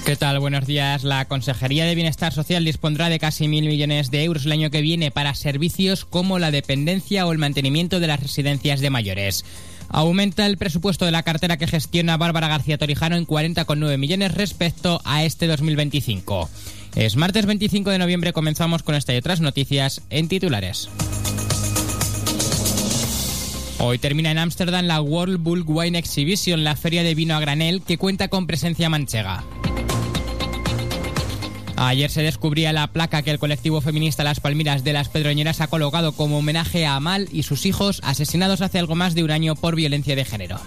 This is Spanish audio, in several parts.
¿Qué tal? Buenos días. La Consejería de Bienestar Social dispondrá de casi 1.000 millones de euros el año que viene para servicios como la dependencia o el mantenimiento de las residencias de mayores. Aumenta el presupuesto de la cartera que gestiona Bárbara García Torijano en 40,9 millones respecto a este 2025. Es martes 25 de noviembre, comenzamos con esta y otras noticias en titulares. Hoy termina en Ámsterdam la World Bulk Wine Exhibition, la feria de vino a granel que cuenta con presencia manchega. Ayer se descubría la placa que el colectivo feminista Las Palmeras de las Pedroñeras ha colocado como homenaje a Amal y sus hijos asesinados hace algo más de un año por violencia de género.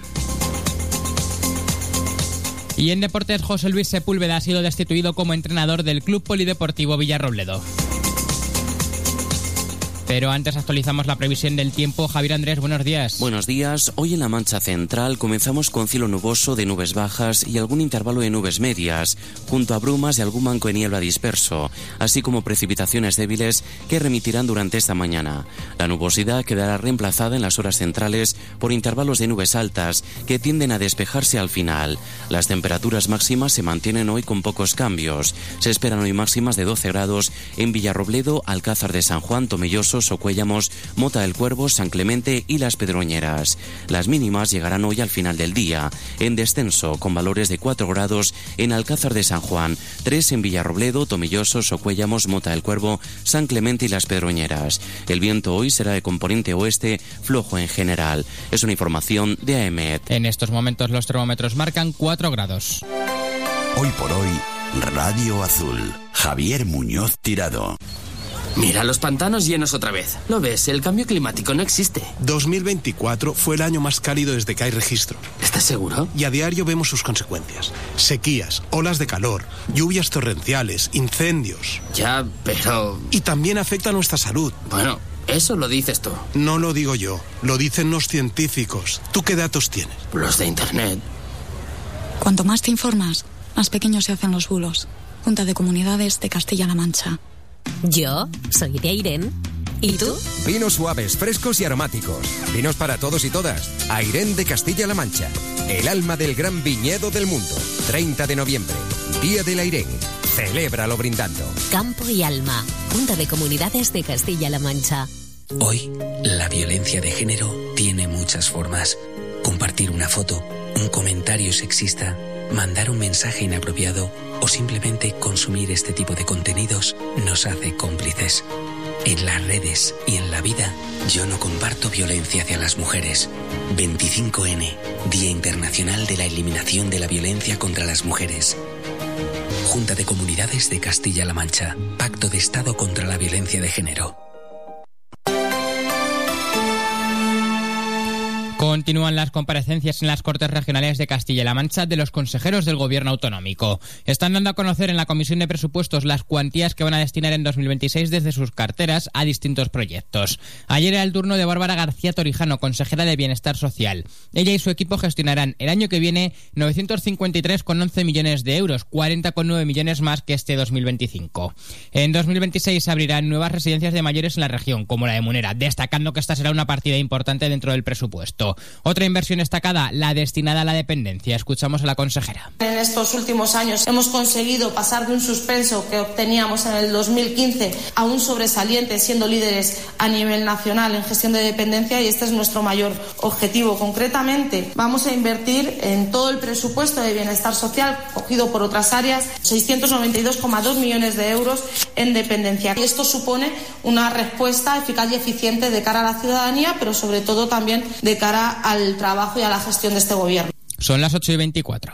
Y en deportes, José Luis Sepúlveda ha sido destituido como entrenador del Club Polideportivo Villarrobledo. Pero antes actualizamos la previsión del tiempo. Javier Andrés, buenos días. Buenos días. Hoy en la Mancha Central comenzamos con cielo nuboso de nubes bajas y algún intervalo de nubes medias, junto a brumas y algún manco de niebla disperso, así como precipitaciones débiles que remitirán durante esta mañana. La nubosidad quedará reemplazada en las horas centrales por intervalos de nubes altas que tienden a despejarse al final. Las temperaturas máximas se mantienen hoy con pocos cambios. Se esperan hoy máximas de 12 grados en Villarrobledo, Alcázar de San Juan, Tomelloso, Socuéllamos, Mota del Cuervo, San Clemente y Las Pedroñeras. Las mínimas llegarán hoy al final del día, en descenso, con valores de 4 grados en Alcázar de San Juan, 3 en Villarrobledo, Tomelloso, Socuéllamos, Mota del Cuervo, San Clemente y Las Pedroñeras. El viento hoy será de componente oeste, flojo en general. Es una información de AEMET. En estos momentos los termómetros marcan 4 grados. Hoy por hoy, Radio Azul. Javier Muñoz Tirado. Mira los pantanos llenos otra vez. ¿Lo ves? El cambio climático no existe. 2024 fue el año más cálido desde que hay registro. ¿Estás seguro? Y a diario vemos sus consecuencias. Sequías, olas de calor, lluvias torrenciales, incendios. Ya, pero... Y también afecta a nuestra salud. Bueno, eso lo dices tú. No lo digo yo, lo dicen los científicos. ¿Tú qué datos tienes? Los de Internet. Cuanto más te informas, más pequeños se hacen los bulos. Junta de Comunidades de Castilla-La Mancha. Yo soy de Airén. ¿Y tú? Vinos suaves, frescos y aromáticos. Vinos para todos y todas. Airén de Castilla-La Mancha. El alma del gran viñedo del mundo. 30 de noviembre. Día del Airén. Celébralo brindando. Campo y Alma. Junta de Comunidades de Castilla-La Mancha. Hoy, la violencia de género tiene muchas formas. Compartir una foto, un comentario sexista, mandar un mensaje inapropiado o simplemente consumir este tipo de contenidos nos hace cómplices. En las redes y en la vida, yo no comparto violencia hacia las mujeres. 25N, Día Internacional de la Eliminación de la Violencia contra las Mujeres. Junta de Comunidades de Castilla-La Mancha. Pacto de Estado contra la Violencia de Género. Continúan las comparecencias en las Cortes Regionales de Castilla-La Mancha de los consejeros del Gobierno autonómico. Están dando a conocer en la Comisión de Presupuestos las cuantías que van a destinar en 2026 desde sus carteras a distintos proyectos. Ayer era el turno de Bárbara García Torijano, consejera de Bienestar Social. Ella y su equipo gestionarán el año que viene 953,11 millones de euros, 40,9 millones más que este 2025. En 2026 se abrirán nuevas residencias de mayores en la región, como la de Munera, destacando que esta será una partida importante dentro del presupuesto. Otra inversión destacada, la destinada a la dependencia. Escuchamos a la consejera. En estos últimos años hemos conseguido pasar de un suspenso que obteníamos en el 2015 a un sobresaliente, siendo líderes a nivel nacional en gestión de dependencia, y este es nuestro mayor objetivo. Concretamente, vamos a invertir en todo el presupuesto de bienestar social, cogido por otras áreas, 692,2 millones de euros en dependencia. Y esto supone una respuesta eficaz y eficiente de cara a la ciudadanía, pero sobre todo también de cara al trabajo y a la gestión de este gobierno. Son las 8:24.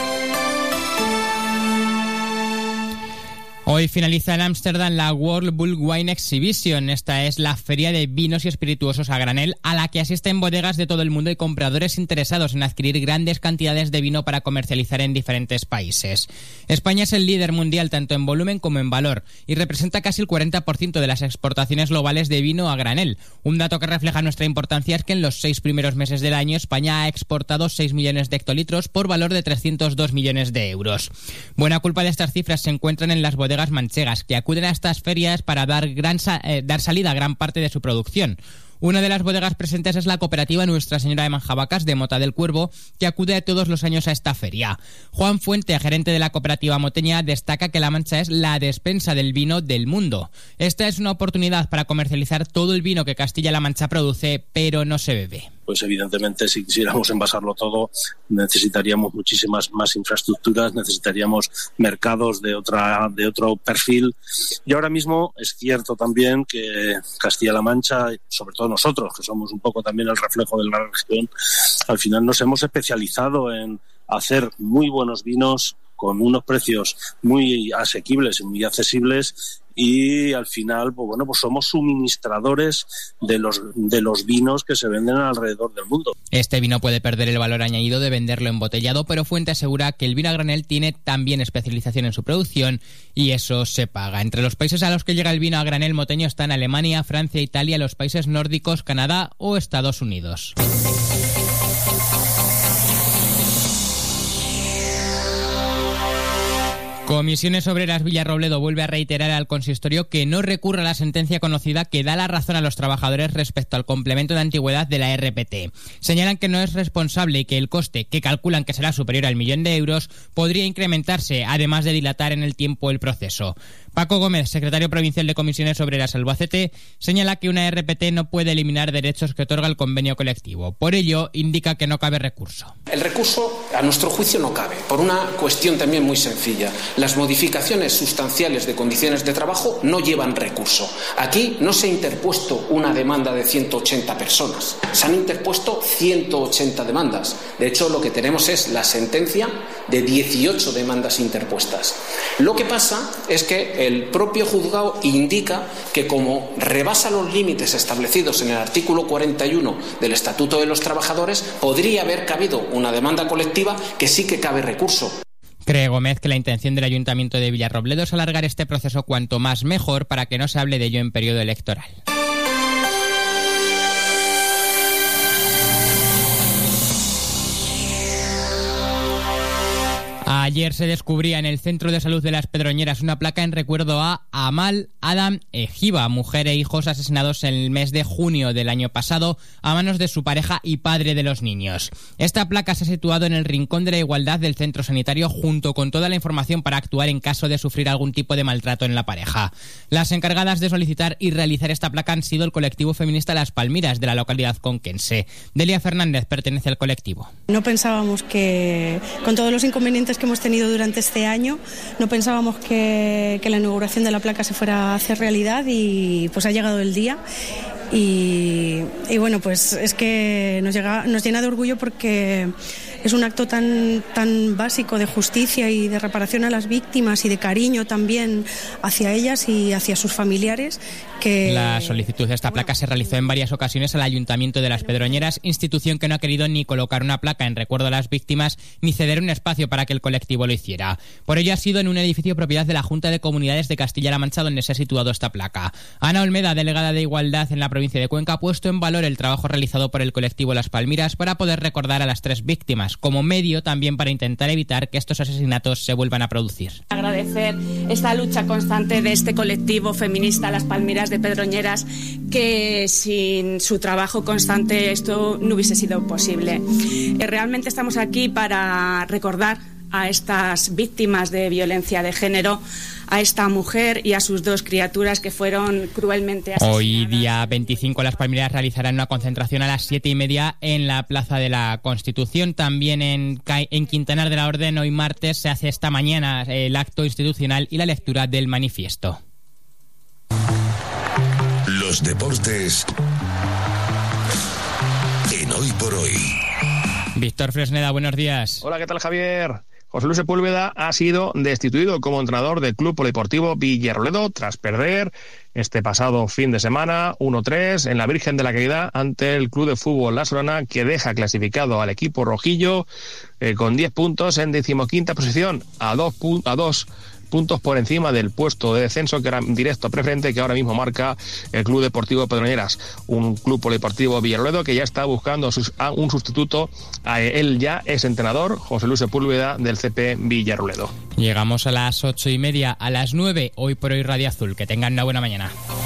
Hoy finaliza en Ámsterdam la World Bulk Wine Exhibition. Esta es la feria de vinos y espirituosos a granel a la que asisten bodegas de todo el mundo y compradores interesados en adquirir grandes cantidades de vino para comercializar en diferentes países. España es el líder mundial tanto en volumen como en valor y representa casi el 40% de las exportaciones globales de vino a granel. Un dato que refleja nuestra importancia es que en los 6 primeros meses del año España ha exportado 6 millones de hectolitros por valor de 302 millones de euros. Buena culpa de estas cifras se encuentran en las bodegas manchegas, que acuden a estas ferias para dar salida a gran parte de su producción. Una de las bodegas presentes es la cooperativa Nuestra Señora de Manjabacas de Mota del Cuervo, que acude todos los años a esta feria. Juan Fuente, gerente de la cooperativa moteña, destaca que La Mancha es la despensa del vino del mundo. Esta es una oportunidad para comercializar todo el vino que Castilla-La Mancha produce, pero no se bebe. Pues evidentemente si quisiéramos envasarlo todo necesitaríamos muchísimas más infraestructuras, necesitaríamos mercados de otro perfil. Y ahora mismo es cierto también que Castilla-La Mancha, sobre todo nosotros, que somos un poco también el reflejo de la región, al final nos hemos especializado en hacer muy buenos vinos con unos precios muy asequibles y muy accesibles, y al final pues somos suministradores de los vinos que se venden alrededor del mundo. Este vino puede perder el valor añadido de venderlo embotellado, pero Fuente asegura que el vino a granel tiene también especialización en su producción y eso se paga. Entre los países a los que llega el vino a granel moteño están Alemania, Francia, Italia, los países nórdicos, Canadá o Estados Unidos. Comisiones Obreras Villarrobledo vuelve a reiterar al consistorio que no recurra a la sentencia conocida que da la razón a los trabajadores respecto al complemento de antigüedad de la RPT. Señalan que no es responsable y que el coste, que calculan que será superior al 1.000.000 de euros, podría incrementarse, además de dilatar en el tiempo el proceso. Paco Gómez, secretario provincial de Comisiones Obreras Albacete, señala que una RPT no puede eliminar derechos que otorga el convenio colectivo. Por ello, indica que no cabe recurso. El recurso, a nuestro juicio, no cabe, por una cuestión también muy sencilla. Las modificaciones sustanciales de condiciones de trabajo no llevan recurso. Aquí no se ha interpuesto una demanda de 180 personas, se han interpuesto 180 demandas. De hecho, lo que tenemos es la sentencia de 18 demandas interpuestas. Lo que pasa es que el propio juzgado indica que como rebasa los límites establecidos en el artículo 41 del Estatuto de los Trabajadores, podría haber cabido una demanda colectiva que sí que cabe recurso. Cree Gómez que la intención del Ayuntamiento de Villarrobledo es alargar este proceso cuanto más mejor para que no se hable de ello en periodo electoral. Ayer se descubría en el Centro de Salud de Las Pedroñeras una placa en recuerdo a Amal Adam Ejiba, mujer e hijos asesinados en el mes de junio del año pasado a manos de su pareja y padre de los niños. Esta placa se ha situado en el Rincón de la Igualdad del centro sanitario junto con toda la información para actuar en caso de sufrir algún tipo de maltrato en la pareja. Las encargadas de solicitar y realizar esta placa han sido el colectivo feminista Las Palmiras de la localidad conquense. Delia Fernández pertenece al colectivo. No pensábamos que, con todos los inconvenientes que hemos tenido durante este año, no pensábamos que la inauguración de la placa se fuera a hacer realidad y pues ha llegado el día y bueno, pues es que nos llena de orgullo porque es un acto tan básico de justicia y de reparación a las víctimas y de cariño también hacia ellas y hacia sus familiares. La solicitud de esta placa se realizó en varias ocasiones al Ayuntamiento de Las Pedroñeras, institución que no ha querido ni colocar una placa en recuerdo a las víctimas ni ceder un espacio para que el colectivo lo hiciera. Por ello ha sido en un edificio propiedad de la Junta de Comunidades de Castilla-La Mancha donde se ha situado esta placa. Ana Olmeda, delegada de Igualdad en la provincia de Cuenca, ha puesto en valor el trabajo realizado por el colectivo Las Palmiras para poder recordar a las 3 víctimas, como medio también para intentar evitar que estos asesinatos se vuelvan a producir. Agradecer esta lucha constante de este colectivo feminista Las Palmiras de Pedroñeras, que sin su trabajo constante esto no hubiese sido posible. Realmente estamos aquí para recordar a estas víctimas de violencia de género, a esta mujer y a sus 2 criaturas que fueron cruelmente asesinadas. Hoy, día 25, Las Palmiras realizarán una concentración a las 7:30 en la Plaza de la Constitución. También en Quintanar de la Orden, hoy martes, se hace esta mañana el acto institucional y la lectura del manifiesto. Los deportes en Hoy por Hoy. Víctor Fresneda, buenos días. Hola, ¿qué tal, Javier? José Luis Sepúlveda ha sido destituido como entrenador del Club Polideportivo Villarrobledo tras perder este pasado fin de semana 1-3 en la Virgen de la Caridad ante el Club de Fútbol La Solana, que deja clasificado al equipo rojillo con 10 puntos en 15ª posición, a 2 puntos por encima del puesto de descenso que era directo preferente que ahora mismo marca el Club Deportivo Pedroñeras, un club polideportivo Villarrobledo que ya está buscando un sustituto a él ya es entrenador, José Luis Sepúlveda del CP Villarrobledo. Llegamos a las 8:30, a las 9, Hoy por Hoy Radio Azul. Que tengan una buena mañana.